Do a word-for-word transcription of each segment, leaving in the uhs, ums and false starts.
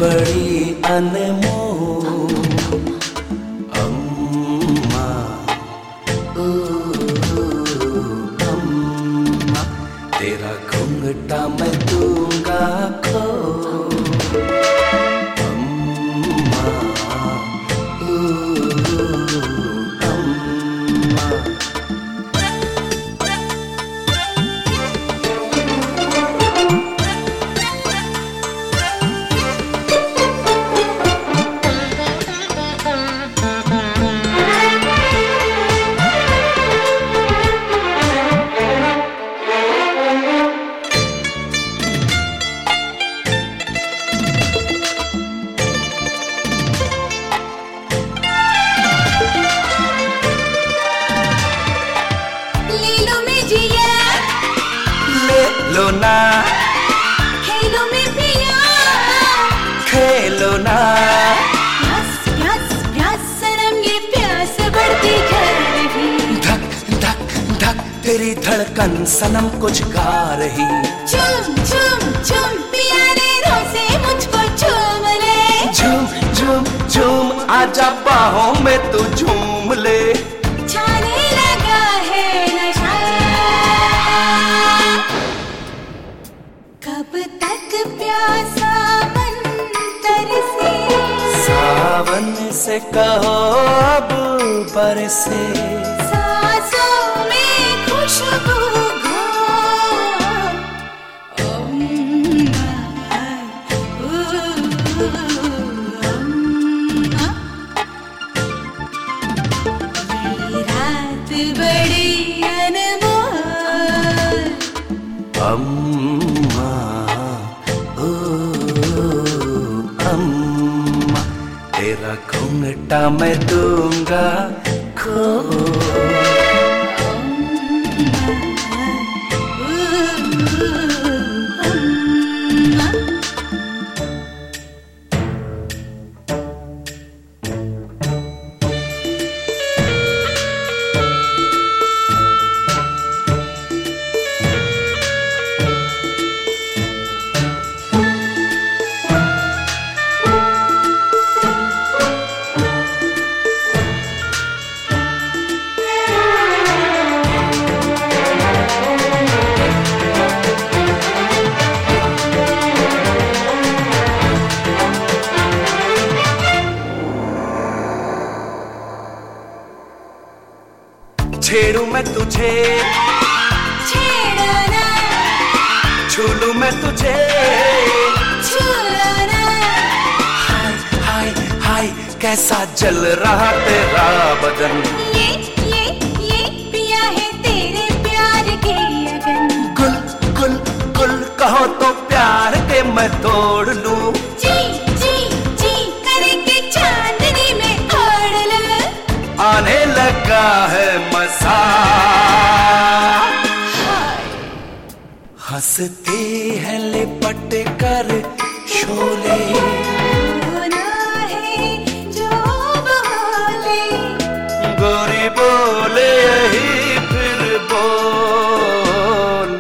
बड़ी अनमोल अम्मा, ओ अम्मा, तेरा घूंघटा मैं दूंगा खो। अम्मा, ओ अम्मा। लो ना खेलो में पिया, खेलो ना, प्यास प्यास प्यास सनम ये प्यास बढ़ती जा रही। धक धक धक तेरी धड़कन सनम कुछ गा रही। झूम झूम झूम पिया ने रोज़े मुझको झूम ले। झूम झूम झूम आजा बाहों में तू झूम ले। छाने लगा है नशा, कब तक प्यासा मन तरसे। सावन से कहो अब बरसे, सांसों में खुशबू घोल। अम्मा, ओ अम्मा, ये रात बड़ी अनमोल। अम्मा, ओ अम्मा, तेरा घूंघटा मैं दूंगा खो। छेड़ू मैं तुझे, छेड़ना, छूलू मैं तुझे, छूना। हाय हाय हाय कैसा जल रहा तेरा बदन। ये ये ये पिया है तेरे प्यार के अगन। गुल गुल गुल कहो तो प्यार के मैं तोड़ लूं। जी जी जी करके चांदनी में ओढ़ ले। आने लगा है मजा, हंसती है लिपट कर शोले। होना है जो बोले, गोरी बोले यही फिर बोल।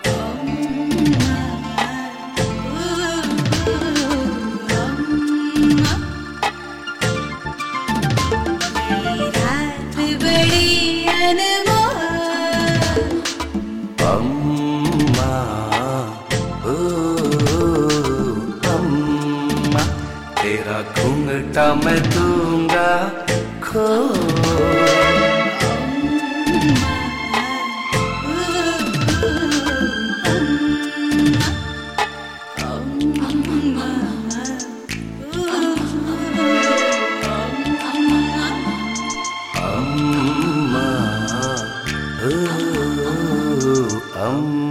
रात बड़ी अनमोल। अम्मा, ओ अम्मा, तेरा घूंघटा मैं दूंगा खो। अम्मा, ओ अम्मा।